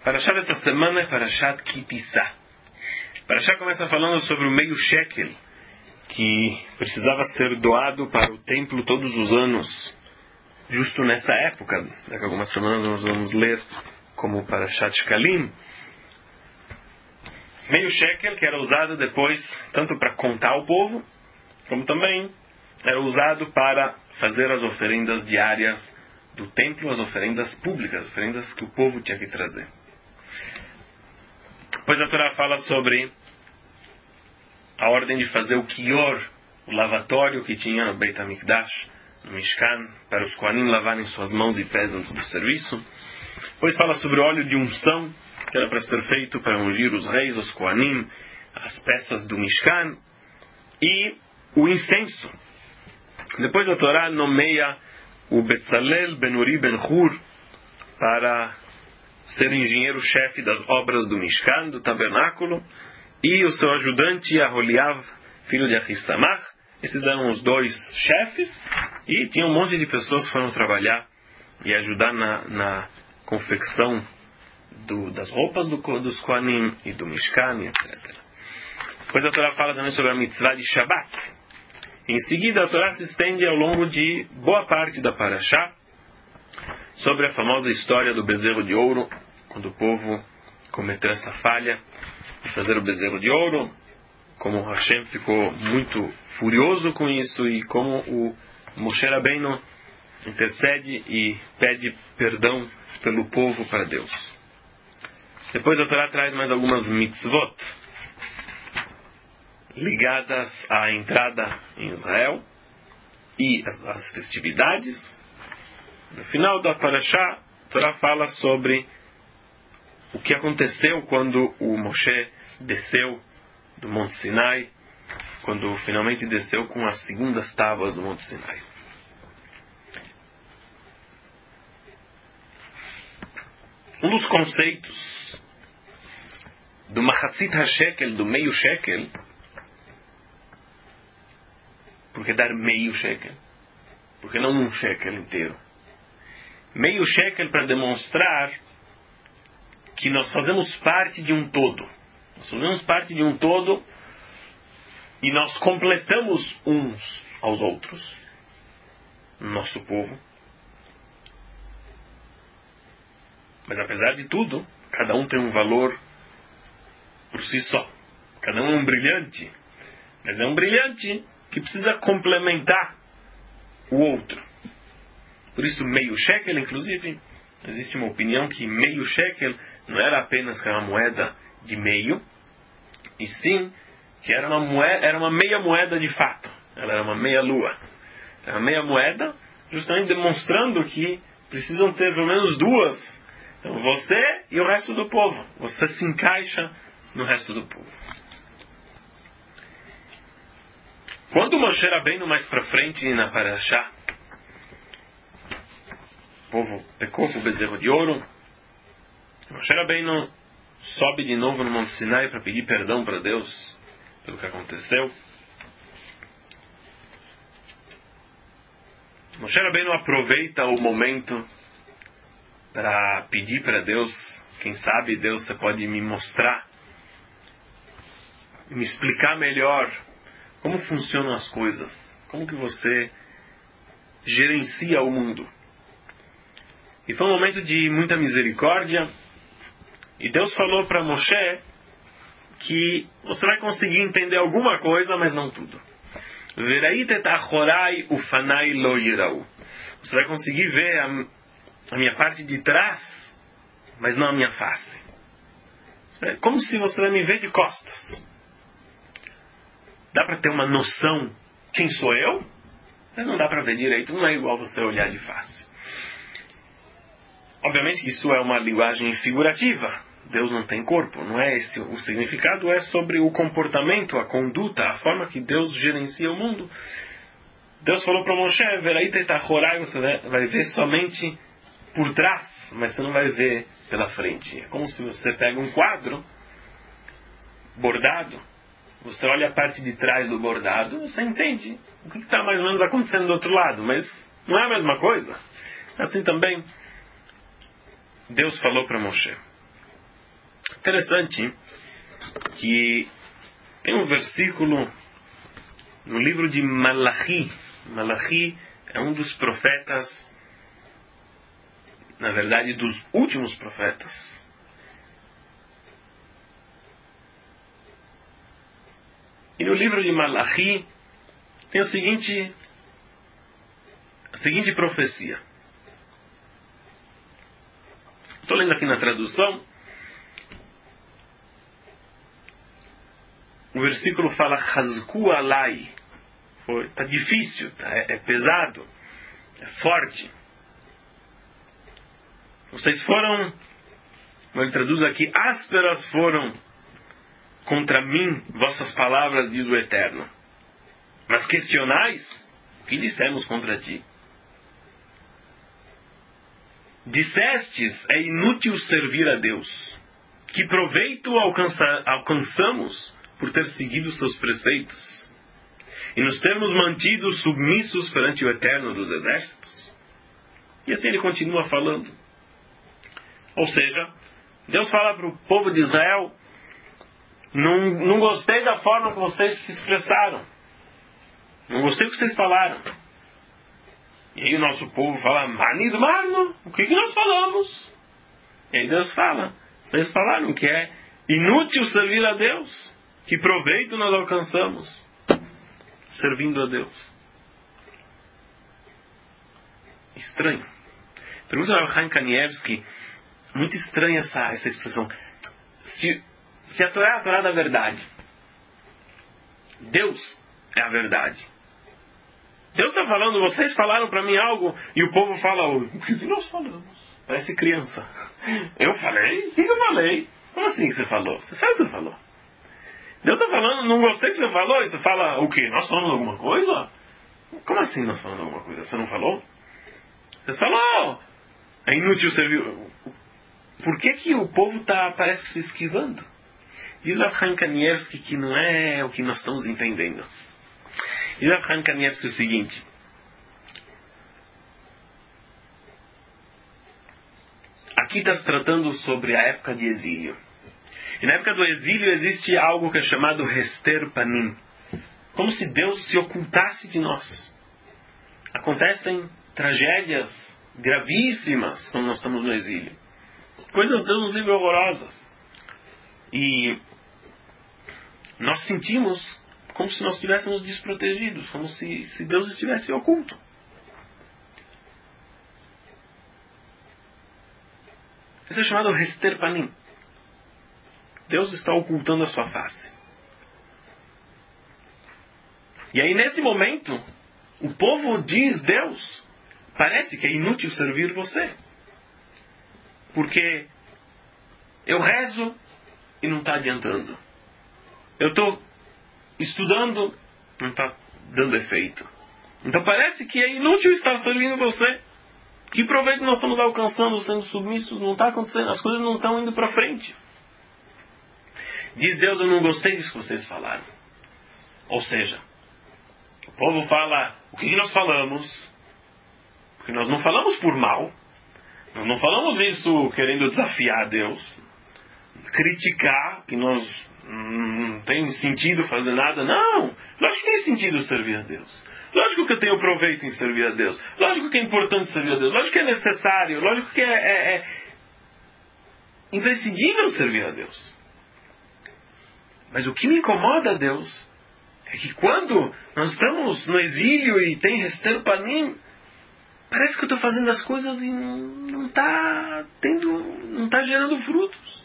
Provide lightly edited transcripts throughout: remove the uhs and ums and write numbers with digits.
Parashá dessa semana é Parashat Ki Tisa. Parashá começa falando sobre o meio shekel, que precisava ser doado para o templo todos os anos, justo nessa época. Daqui a algumas semanas nós vamos ler como Parashat Shkalim. Meio shekel que era usado depois tanto para contar o povo, como também era usado para fazer as oferendas diárias do templo, as oferendas públicas, as oferendas que o povo tinha que trazer. Depois a Torá fala sobre a ordem de fazer o kior, o lavatório que tinha no Beit HaMikdash, no Mishkan, para os Kohanim lavarem suas mãos e pés antes do serviço. Depois fala sobre o óleo de unção, que era para ser feito para ungir os reis, os Kohanim, as peças do Mishkan, e o incenso. Depois a Torá nomeia o Betzalel ben Uri ben Hur para ser o engenheiro-chefe das obras do Mishkan, do tabernáculo, e o seu ajudante Aholiav, filho de Ahissamach. Esses eram os dois chefes, e tinha um monte de pessoas que foram trabalhar e ajudar na confecção das roupas dos Kohanim e do Mishkan, etc. Depois a Torá fala também sobre a mitzvah de Shabbat. Em seguida a Torá se estende ao longo de boa parte da Parashá sobre a famosa história do bezerro de ouro, quando o povo cometeu essa falha de fazer o bezerro de ouro, como Hashem ficou muito furioso com isso e como o Moshe Rabbeinu intercede e pede perdão pelo povo para Deus. Depois a Torá traz mais algumas mitzvot ligadas à entrada em Israel e às festividades. No final da Parashá, a Torá fala sobre o que aconteceu quando o Moshe desceu do Monte Sinai, quando finalmente desceu com as segundas tábuas do Monte Sinai. Um dos conceitos do Machatzit HaShekel, do meio shekel, por que dar meio shekel? Por que não um shekel inteiro? Meio shekel para demonstrar que nós fazemos parte de um todo. Nós fazemos parte de um todo e nós completamos uns aos outros, no nosso povo. Mas apesar de tudo, cada um tem um valor por si só. Cada um é um brilhante. Mas é um brilhante que precisa complementar o outro. Por isso, meio shekel, inclusive, existe uma opinião que meio shekel não era apenas uma moeda de meio, e sim que era uma meia moeda de fato. Ela era uma meia lua. Era uma meia moeda, justamente demonstrando que precisam ter pelo menos duas. Então, você e o resto do povo. Você se encaixa no resto do povo. Quando Moshe Rabbeinu mais para frente na Parashá, o povo pecou com o bezerro de ouro, Moshe Rabbeinu sobe de novo no Monte Sinai para pedir perdão para Deus pelo que aconteceu. Moshe Rabbeinu aproveita o momento para pedir para Deus, quem sabe Deus, você pode me mostrar, me explicar melhor como funcionam as coisas, como que você gerencia o mundo. E foi um momento de muita misericórdia, e Deus falou para Moshe que você vai conseguir entender alguma coisa, mas não tudo. Você vai conseguir ver a minha parte de trás, mas não a minha face. É como se você vai me ver de costas. Dá para ter uma noção quem sou eu, mas não dá para ver direito. Não é igual você olhar de face. Obviamente que isso é uma linguagem figurativa. Deus não tem corpo. Não é esse o significado. É sobre o comportamento, a conduta, a forma que Deus gerencia o mundo. Deus falou para Moshe, você vai ver somente por trás, mas você não vai ver pela frente. É como se você pega um quadro bordado, você olha a parte de trás do bordado, você entende o que está mais ou menos acontecendo do outro lado, mas não é a mesma coisa. Assim também, Deus falou para Moshe. Interessante que tem um versículo no livro de Malachi. Malachi é um dos profetas, na verdade, dos últimos profetas. E no livro de Malachi tem a seguinte profecia. Estou lendo aqui na tradução. O versículo fala Chazku alai. Está difícil, é pesado, é forte. Vocês foram, como ele traduz aqui, ásperas foram contra mim vossas palavras, diz o Eterno. Mas questionais o que dissemos contra ti. Dissestes, é inútil servir a Deus. Que proveito alcançamos por ter seguido seus preceitos e nos termos mantido submissos perante o Eterno dos Exércitos? E assim ele continua falando. Ou seja, Deus fala para o povo de Israel: não gostei da forma que vocês se expressaram, não gostei do que vocês falaram. E aí o nosso povo fala: Manido Marno, o que nós falamos? E aí Deus fala: vocês falaram que é inútil servir a Deus. Que proveito nós alcançamos servindo a Deus? Estranho. Pergunta ao Chaim Kanievski, muito estranha essa expressão. Se a Torá é a Torá da verdade, Deus é a verdade. Deus está falando, vocês falaram para mim algo, e o povo fala: o que nós falamos? Parece criança. Eu falei? O que eu falei? Como assim que você falou? Você sabe o que você falou? Deus está falando, não gostei do que você falou, e você fala o quê? Nós falamos alguma coisa? Como assim nós falamos alguma coisa? Você não falou? Você falou! É inútil servir. Por que o povo parece se esquivando? Diz o Chaim Kanievski que não é o que nós estamos entendendo. Diz o Chaim Kanievski o seguinte: aqui está se tratando sobre a época de exílio. E na época do exílio existe algo que é chamado Hester Panim. Como se Deus se ocultasse de nós. Acontecem tragédias gravíssimas quando nós estamos no exílio. Coisas Deus nos livre horrorosas. E nós sentimos como se nós estivéssemos desprotegidos, como se Deus estivesse oculto. Isso é chamado Hester Panim. Deus está ocultando a sua face. E aí nesse momento, o povo diz: Deus, parece que é inútil servir você. Porque eu rezo e não está adiantando. Eu estou estudando, não está dando efeito. Então parece que é inútil estar servindo você. Que proveito nós estamos alcançando sendo submissos? Não está acontecendo, as coisas não estão indo para frente. Diz Deus: eu não gostei disso que vocês falaram. Ou seja, o povo fala: o que nós falamos? Porque nós não falamos por mal. Nós não falamos isso querendo desafiar Deus, criticar, que nós não tem sentido fazer nada. Não! Lógico que tem sentido servir a Deus. Lógico que eu tenho proveito em servir a Deus. Lógico que é importante servir a Deus. Lógico que é necessário. Lógico que é imprescindível servir a Deus. Mas o que me incomoda, Deus, é que quando nós estamos no exílio e tem Hester Panim, parece que eu estou fazendo as coisas e não está gerando frutos.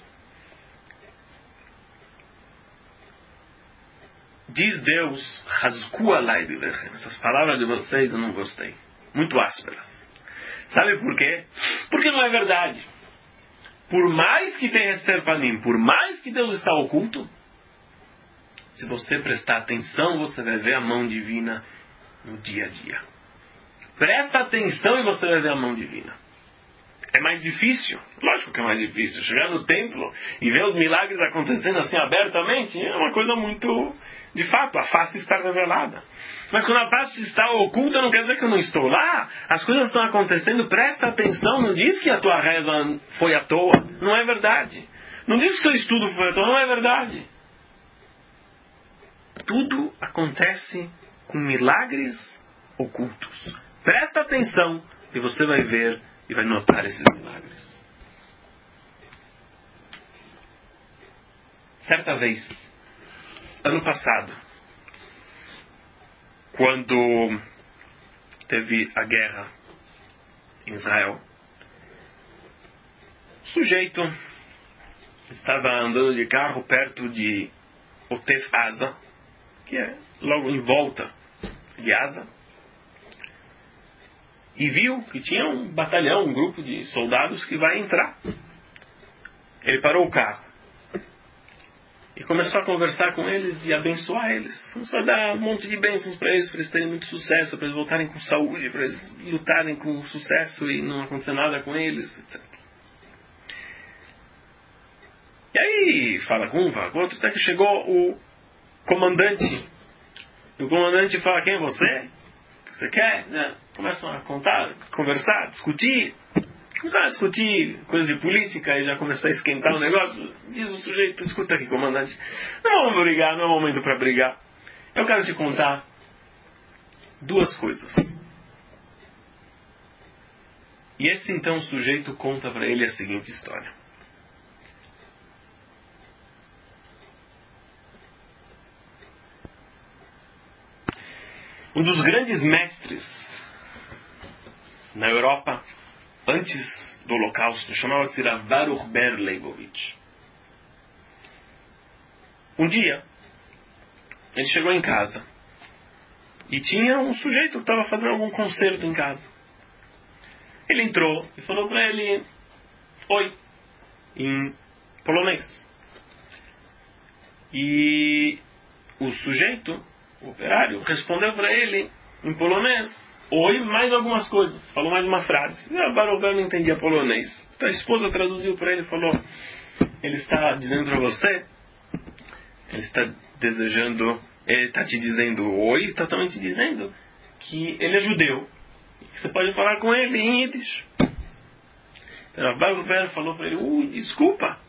Diz Deus: Hazku alai dilechem. Essas palavras de vocês eu não gostei. Muito ásperas. Sabe por quê? Porque não é verdade. Por mais que tenha Hester Panim, por mais que Deus está oculto, se você prestar atenção, você vai ver a mão divina no dia a dia. Presta atenção e você vai ver a mão divina. É mais difícil? Lógico que é mais difícil. Chegar no templo e ver os milagres acontecendo assim abertamente é uma coisa muito... De fato, a face está revelada. Mas quando a face está oculta, não quer dizer que eu não estou lá. As coisas estão acontecendo, presta atenção. Não diz que a tua reza foi à toa. Não é verdade. Não diz que seu estudo foi, então não é verdade. Tudo acontece com milagres ocultos. Presta atenção e você vai ver e vai notar esses milagres. Certa vez, ano passado, quando teve a guerra em Israel, o sujeito estava andando de carro perto de Otef Asa, que é logo em volta de Asa, e viu que tinha um batalhão, um grupo de soldados que vai entrar. Ele parou o carro e começou a conversar com eles e abençoar eles. Começou a dar um monte de bênçãos para eles terem muito sucesso, para eles voltarem com saúde, para eles lutarem com sucesso e não acontecer nada com eles, etc. E aí, fala com um, fala com outro, até que chegou o comandante. E o comandante fala, quem é você? O que você quer? Né? Começam a contar, conversar, discutir. Começaram a discutir coisas de política e já começou a esquentar o negócio. Diz o sujeito, escuta aqui, comandante. Não vamos brigar, não é momento para brigar. Eu quero te contar duas coisas. E esse então o sujeito conta para ele a seguinte história. Um dos grandes mestres na Europa, antes do Holocausto, chamava-se Rav Baruch Ber Leibovitch. Um dia, ele chegou em casa e tinha um sujeito que estava fazendo algum concerto em casa. Ele entrou e falou para ele, oi, em polonês. E o sujeito, o operário, respondeu para ele em polonês, oi, mais algumas coisas. Falou mais uma frase. O Baruch Ber não entendia polonês. Então a esposa traduziu para ele e falou, ele está dizendo para você, ele está desejando, ele está te dizendo oi, está também te dizendo que ele é judeu. Você pode falar com ele em Yiddish. Então o Baruch Ber falou para ele, desculpa.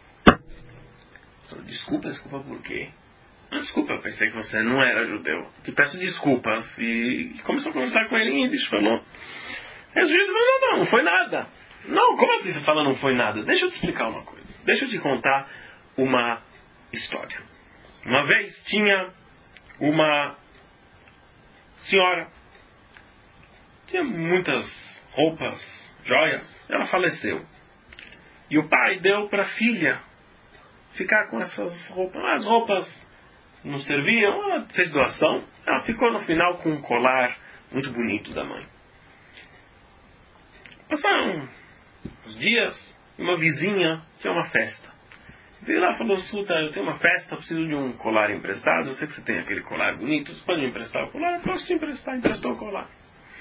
Desculpa por quê? Não, desculpa, eu pensei que você não era judeu. Te peço desculpas. E começou a conversar com ele em Yiddish. Falou. Aí o sujeito falou, não foi nada. Não, como assim você fala não foi nada? Deixa eu te explicar uma coisa. Deixa eu te contar uma história. Uma vez tinha uma senhora. Tinha muitas roupas, joias. Ela faleceu. E o pai deu para a filha ficar com essas roupas. As roupas não serviam, ela fez doação. Ela ficou no final com um colar muito bonito da mãe. Passaram uns dias, uma vizinha tinha uma festa. Veio lá e falou, escuta, eu tenho uma festa, preciso de um colar emprestado. Eu sei que você tem aquele colar bonito, você pode me emprestar o colar? Eu posso te emprestar, emprestou o colar.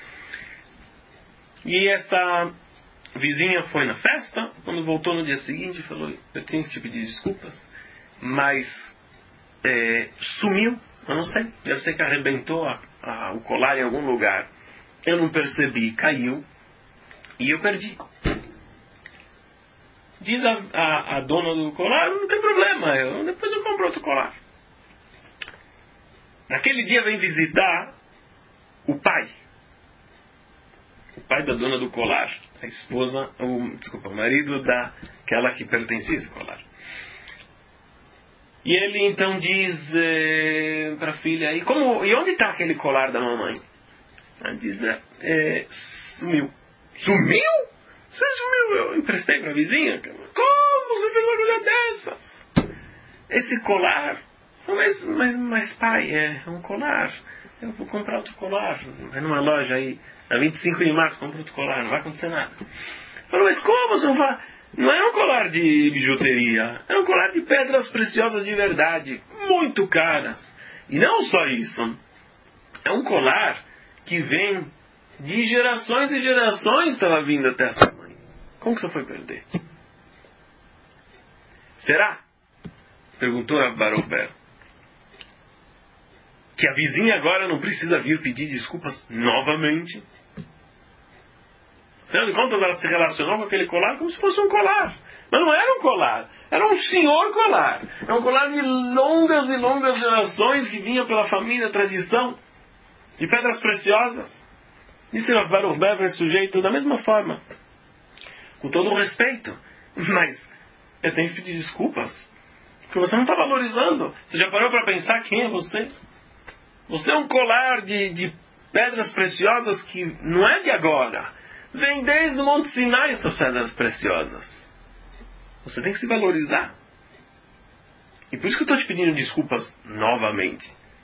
E essa vizinha foi na festa, quando voltou no dia seguinte, falou, eu tenho que te pedir desculpas, mas sumiu, eu não sei, deve ser que arrebentou o colar em algum lugar. Eu não percebi, caiu, e eu perdi. Diz a dona do colar, não tem problema, depois eu compro outro colar. Naquele dia vem visitar o pai da dona do colar, a esposa, o marido daquela que pertencia a esse colar. E ele então diz para a filha, e onde está aquele colar da mamãe? Ela diz, sumiu. Sumiu? Você sumiu? Eu emprestei para a vizinha. Como você fez uma coisa dessas? Esse colar? Mas pai, é um colar. Eu vou comprar outro colar. Vai numa loja aí, na 25 de março, compra outro colar, não vai acontecer nada. Falou, mas como você não vai? Não era um colar de bijuteria, era um colar de pedras preciosas de verdade, muito caras. E não só isso, é um colar que vem de gerações e gerações, estava vindo até a sua mãe. Como que você foi perder? Será? Perguntou a Baruch Ber. Que a vizinha agora não precisa vir pedir desculpas novamente? Afinal de contas, ela se relacionou com aquele colar como se fosse um colar. Mas não era um colar, era um senhor colar. É um colar de longas e longas gerações que vinha pela família, tradição, de pedras preciosas. Disse Rav Baruch Ber para esse sujeito da mesma forma, com todo o respeito. Mas eu tenho que pedir desculpas, porque você não está valorizando. Você já parou para pensar quem é você? Você é um colar de pedras preciosas que não é de agora. Vem desde o Monte Sinai essas pedras preciosas. Você tem que se valorizar. E por isso que eu estou te pedindo desculpas novamente.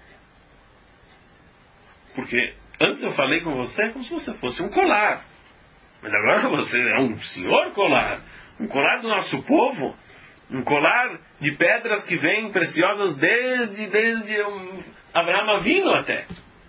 Porque antes eu falei com você como se você fosse um colar. Mas agora você é um senhor colar. Um colar do nosso povo. Um colar de pedras que vêm preciosas desde Abraão Avinu até.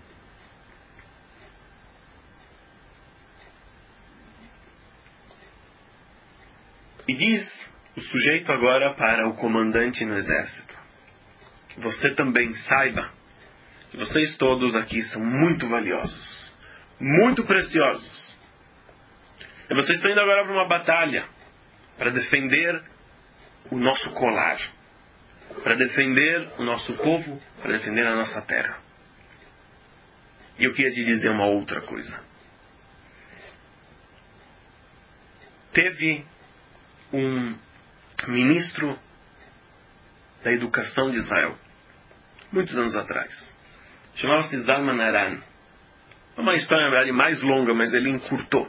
E diz o sujeito agora para o comandante no exército: você também saiba que vocês todos aqui são muito valiosos, muito preciosos. E vocês estão indo agora para uma batalha para defender o nosso colar, para defender o nosso povo, para defender a nossa terra. E eu queria te dizer uma outra coisa. Teve um ministro da educação de Israel, muitos anos atrás. Chamava-se Zalman Aran. É uma história, na verdade, mais longa, mas ele encurtou.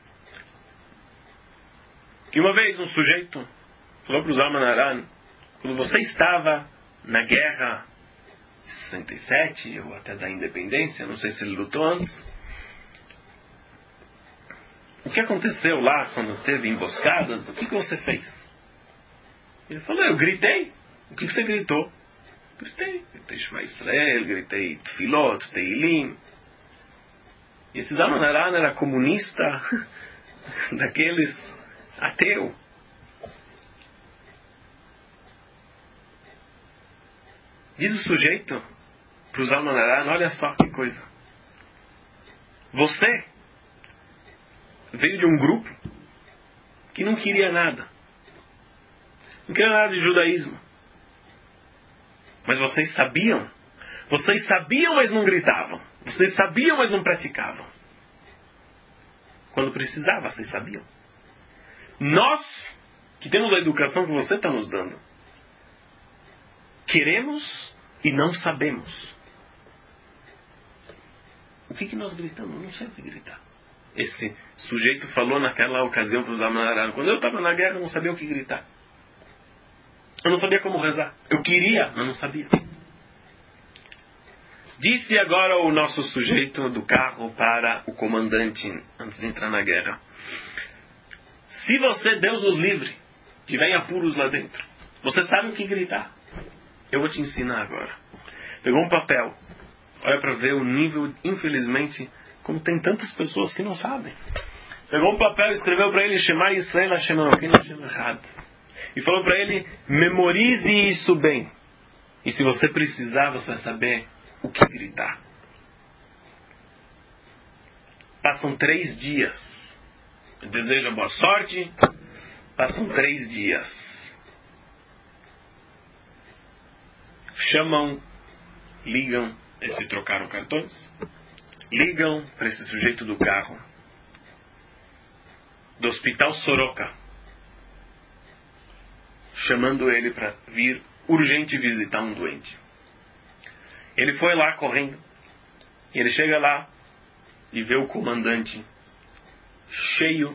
Que uma vez um sujeito falou para o Zalman Aran: quando você estava na guerra de 67, ou até da independência, não sei se ele lutou antes, o que aconteceu lá quando teve emboscadas? O que você fez? Ele falou: eu gritei. O que você gritou? Gritei Shema Israel, gritei Tfilot, Teilim. E esse Zalman Aran era comunista, daqueles ateu. Diz o sujeito para o Zalman Aran: olha só que coisa. Você veio de um grupo que não queria nada. Não queria nada de judaísmo. Mas vocês sabiam. Vocês sabiam, mas não gritavam. Vocês sabiam, mas não praticavam. Quando precisava, vocês sabiam. Nós, que temos a educação que você está nos dando, queremos e não sabemos. O que nós gritamos? Eu não sei o que gritar. Esse sujeito falou naquela ocasião para os Zalman Aran: quando eu estava na guerra, eu não sabia o que gritar. Eu não sabia como rezar. Eu queria, mas não sabia. Disse agora o nosso sujeito do carro para o comandante, antes de entrar na guerra: se você, Deus nos livre, tiver em apuros lá dentro, você sabe o que gritar. Eu vou te ensinar agora. Pegou um papel. Olha para ver o nível, infelizmente, como tem tantas pessoas que não sabem. Pegou um papel e escreveu para ele: Shema Yisrael Hashem Elokeinu Hashem Echad. E falou para ele: memorize isso bem. E se você precisar, você vai saber o que gritar. Passam 3 dias. Eu desejo boa sorte. Passam 3 dias. Chamam, ligam, eles se trocaram cartões. Ligam para esse sujeito do carro, do Hospital Soroka, chamando ele para vir urgente visitar um doente. Ele foi lá correndo. E ele chega lá e vê o comandante cheio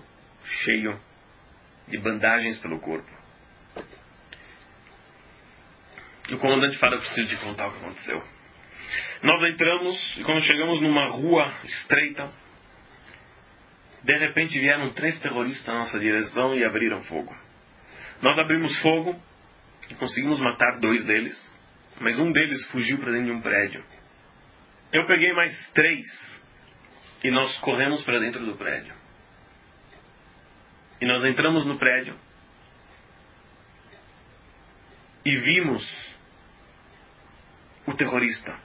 de bandagens pelo corpo. E o comandante fala: eu preciso te contar o que aconteceu. Nós entramos e quando chegamos numa rua estreita, de repente vieram 3 terroristas na nossa direção e abriram fogo. Nós abrimos fogo e conseguimos matar 2 deles, mas um deles fugiu para dentro de um prédio. Eu peguei mais 3 e nós corremos para dentro do prédio. E nós entramos no prédio e vimos o terrorista.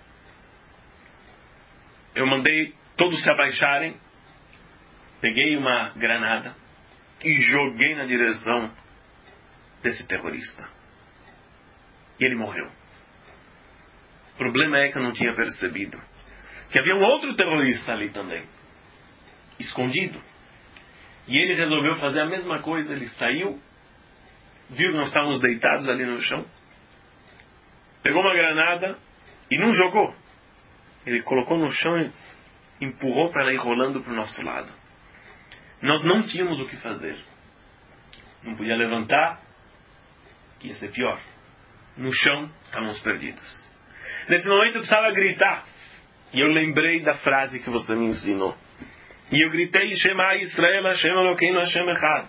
Eu mandei todos se abaixarem, peguei uma granada e joguei na direção desse terrorista. E ele morreu. O problema é que eu não tinha percebido que havia um outro terrorista ali também, escondido. E ele resolveu fazer a mesma coisa. Ele saiu, viu que nós estávamos deitados ali no chão, pegou uma granada e não jogou. Ele colocou no chão e empurrou para ela ir rolando para o nosso lado. Nós não tínhamos o que fazer. Não podia levantar, ia ser pior. No chão, estávamos perdidos. Nesse momento eu precisava gritar. E eu lembrei da frase que você me ensinou. E eu gritei, Shema Israel, Hashem Elokeinu, Hashem Echad.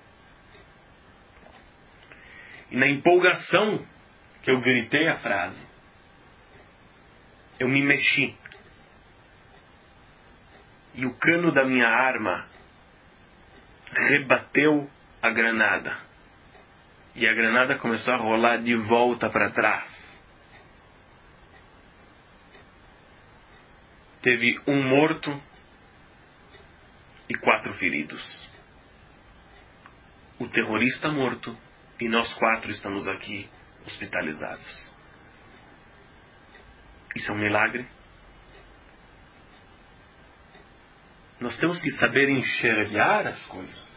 E na empolgação que eu gritei a frase, eu me mexi. E o cano da minha arma rebateu a granada. E a granada começou a rolar de volta para trás. Teve um morto e 4 feridos. O terrorista morto e nós 4 estamos aqui hospitalizados. Isso é um milagre. Nós temos que saber enxergar as coisas.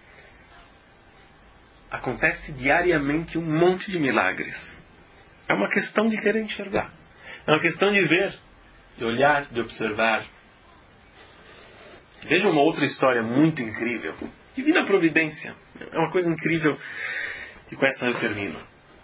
Acontece diariamente um monte de milagres. É uma questão de querer enxergar. É uma questão de ver, de olhar, de observar. Veja uma outra história muito incrível. Divina Providência. É uma coisa incrível. E com essa eu termino.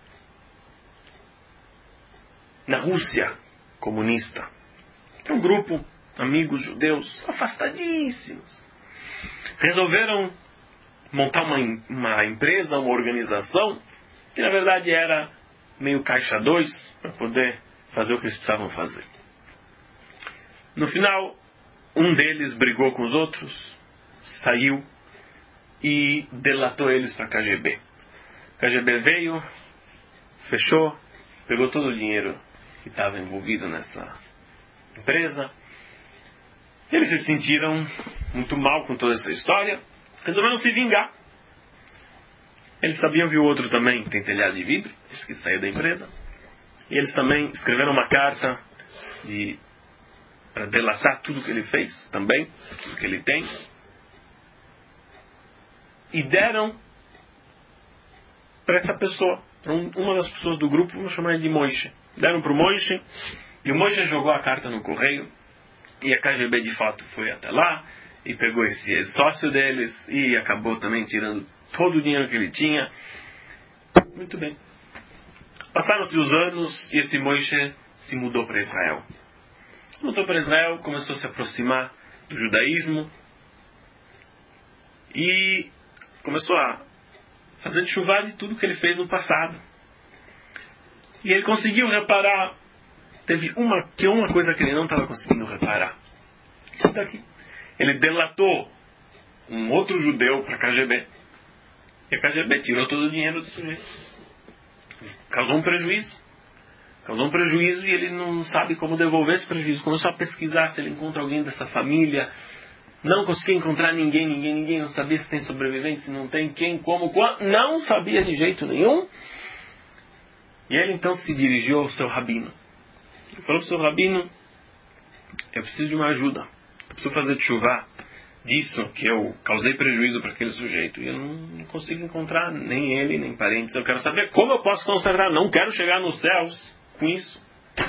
Na Rússia comunista, tem um grupo, amigos judeus, afastadíssimos. Resolveram montar uma empresa, uma organização, que na verdade era meio caixa 2, para poder fazer o que eles precisavam fazer. No final, um deles brigou com os outros, saiu e delatou eles para a KGB. A KGB veio, fechou, pegou todo o dinheiro que estava envolvido nessa empresa. Eles se sentiram muito mal com toda essa história, resolveram se vingar. Eles sabiam que o outro também tem telhado de vidro, esse que saiu da empresa. E eles também escreveram uma carta para delatar tudo que ele fez, também, tudo que ele tem. E deram para essa pessoa, para uma das pessoas do grupo, vamos chamar ele de Moishe. Deram para o Moishe, e o Moishe jogou a carta no correio, e a KGB de fato foi até lá, e pegou esse sócio deles, e acabou também tirando todo o dinheiro que ele tinha. Muito bem. Passaram-se os anos, e esse Moishe se mudou para Israel. Mudou para Israel, começou a se aproximar do judaísmo, e começou a fazer de chuva de tudo que ele fez no passado. E ele conseguiu reparar, teve uma coisa que ele não estava conseguindo reparar. Isso daqui. Ele delatou um outro judeu para a KGB. E a KGB tirou todo o dinheiro do sujeito. Causou um prejuízo. Causou um prejuízo e ele não sabe como devolver esse prejuízo. Começou a pesquisar se ele encontra alguém dessa família. Não conseguia encontrar ninguém. Não sabia se tem sobrevivente, se não tem, quem, como, quando. Não sabia de jeito nenhum. E ele então se dirigiu ao seu rabino. Ele falou para o seu rabino: eu preciso de uma ajuda. Eu preciso fazer teshuvá disso que eu causei prejuízo para aquele sujeito. E eu não consigo encontrar nem ele, nem parentes. Eu quero saber como eu posso consertar. Não quero chegar nos céus com isso.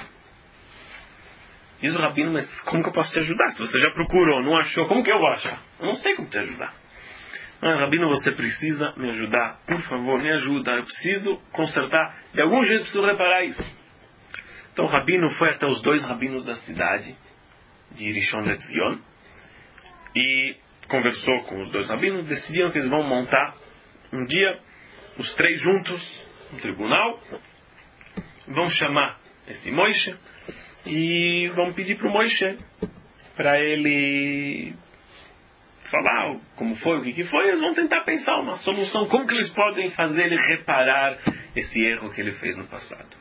Diz o rabino: mas como que eu posso te ajudar? Se você já procurou, não achou, como que eu vou achar? Eu não sei como te ajudar. Mas, rabino, você precisa me ajudar. Por favor, me ajuda. Eu preciso consertar. De algum jeito, preciso reparar isso. Então o rabino foi até os 2 rabinos da cidade de Rishon LeZion e conversou com os 2 rabinos. Decidiram que eles vão montar um dia, os 3 juntos, no tribunal. Vão chamar esse Moishe e vão pedir para o Moishe para ele falar como foi, o que foi. Eles vão tentar pensar uma solução, como que eles podem fazer ele reparar esse erro que ele fez no passado.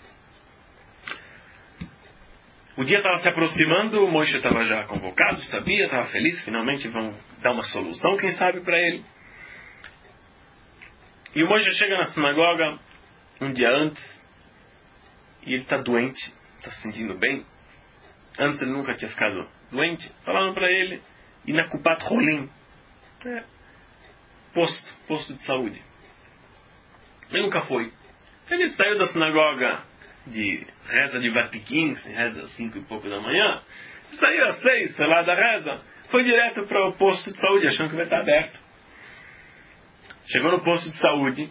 O dia estava se aproximando, o Moishe estava já convocado, sabia, estava feliz, finalmente vão dar uma solução, quem sabe, para ele. E o Moshe chega na sinagoga um dia antes e ele está doente, está se sentindo bem. Antes ele nunca tinha ficado doente. Falaram para ele ir na Kupat Cholim, posto de saúde. Ele nunca foi. Ele saiu da sinagoga de reza de Vatiquim, reza às 5 e pouco da manhã, saiu às 6, sei lá, da reza, foi direto para o posto de saúde, achando que vai estar aberto. Chegou no posto de saúde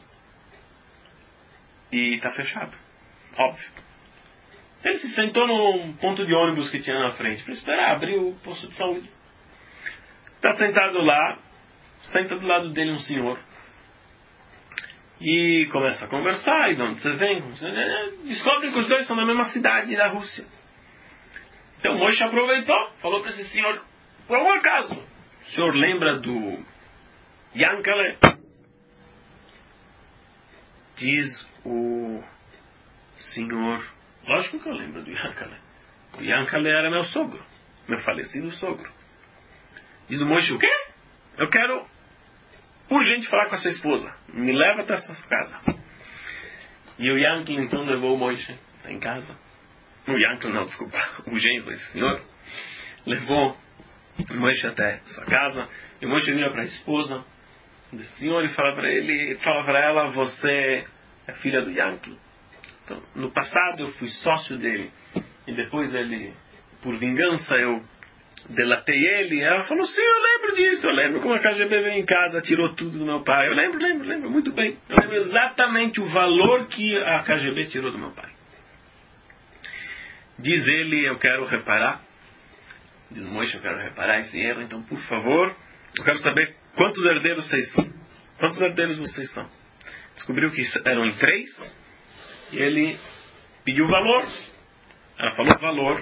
e está fechado. Óbvio. Ele se sentou num ponto de ônibus que tinha na frente para esperar abrir o posto de saúde. Está sentado lá, senta do lado dele um senhor. E começa a conversar, e de onde você vem? Descobrem que os dois são da mesma cidade da Rússia. Então Moshe aproveitou, falou para esse senhor, por algum acaso, o senhor lembra do Yankale? Diz o senhor, lógico que eu lembro do Yankale. O Yankale era meu sogro, meu falecido sogro. Diz o Moshe, o quê? Eu quero urgente falar com a sua esposa. Me leva até a sua casa. E o Yankle então levou o Moshe em casa. O Yankle não, desculpa. O genro, esse senhor, levou o Moshe até a sua casa. E o Moshe vira para a esposa desse senhor e fala para ela, você é filha do Yankle. Então, no passado eu fui sócio dele. E depois ele, por vingança, eu delatei ele. Ela falou, sim, eu lembro disso. Eu lembro como a KGB veio em casa, tirou tudo do meu pai. Eu lembro muito bem. Eu lembro exatamente o valor que a KGB tirou do meu pai. Diz ele, eu quero reparar. Diz Moshe, eu quero reparar esse erro. Então, por favor, eu quero saber quantos herdeiros vocês são. Quantos herdeiros vocês são? Descobriu que eram em 3. E ele pediu o valor. Ela falou o valor.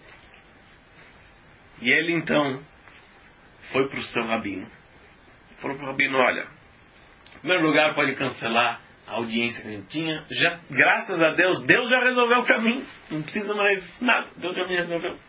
E ele então foi para o seu rabino. Falou para o rabino, olha, em primeiro lugar pode cancelar a audiência que a gente tinha. Já, graças a Deus, Deus já resolveu o caminho. Não precisa mais nada. Deus já me resolveu.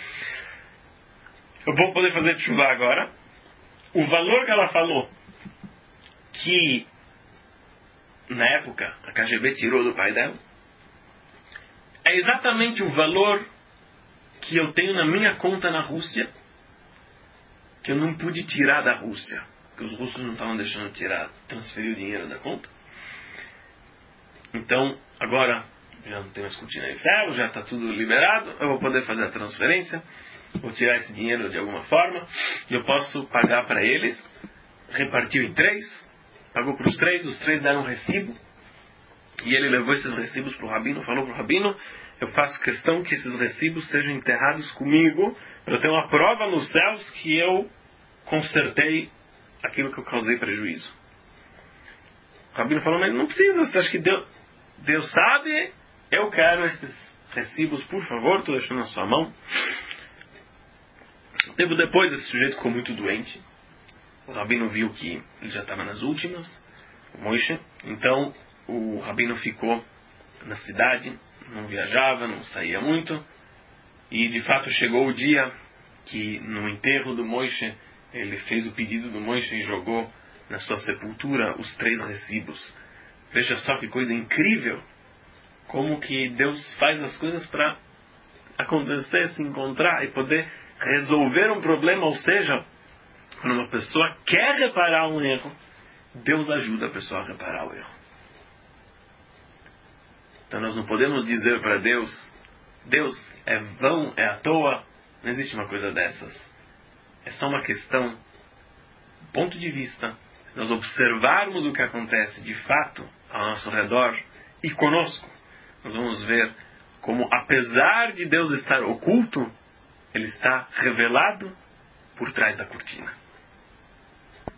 Eu vou poder fazer chuva agora. O valor que ela falou, que na época a KGB tirou do pai dela, é exatamente o valor que eu tenho na minha conta na Rússia, que eu não pude tirar da Rússia, que os russos não estavam deixando transferir o dinheiro da conta. Então, agora já não tem mais cortina de ferro, já está tudo liberado, eu vou poder fazer a transferência, vou tirar esse dinheiro de alguma forma, e eu posso pagar para eles. Repartiu em 3, pagou para os 3 deram um recibo, e ele levou esses recibos para o rabino, falou para o rabino, eu faço questão que esses recibos sejam enterrados comigo, para eu ter uma prova nos céus que eu consertei aquilo que eu causei prejuízo. O rabino falou, mas não precisa, você acha que Deus sabe? Eu quero esses recibos, por favor, estou deixando na sua mão. Tempo depois, esse sujeito ficou muito doente. O rabino viu que ele já estava nas últimas, o Moshe. Então, o rabino ficou na cidade, não viajava, não saía muito. E, de fato, chegou o dia que, no enterro do Moshe, ele fez o pedido do Moshe e jogou na sua sepultura os 3 recibos. Veja só que coisa incrível, como que Deus faz as coisas para acontecer, se encontrar e poder resolver um problema. Ou seja, quando uma pessoa quer reparar um erro, Deus ajuda a pessoa a reparar o erro. Então nós não podemos dizer para Deus, Deus é vão, é à toa. Não existe uma coisa dessas. É só uma questão, ponto de vista. Se nós observarmos o que acontece de fato ao nosso redor e conosco, nós vamos ver como, apesar de Deus estar oculto, Ele está revelado por trás da cortina.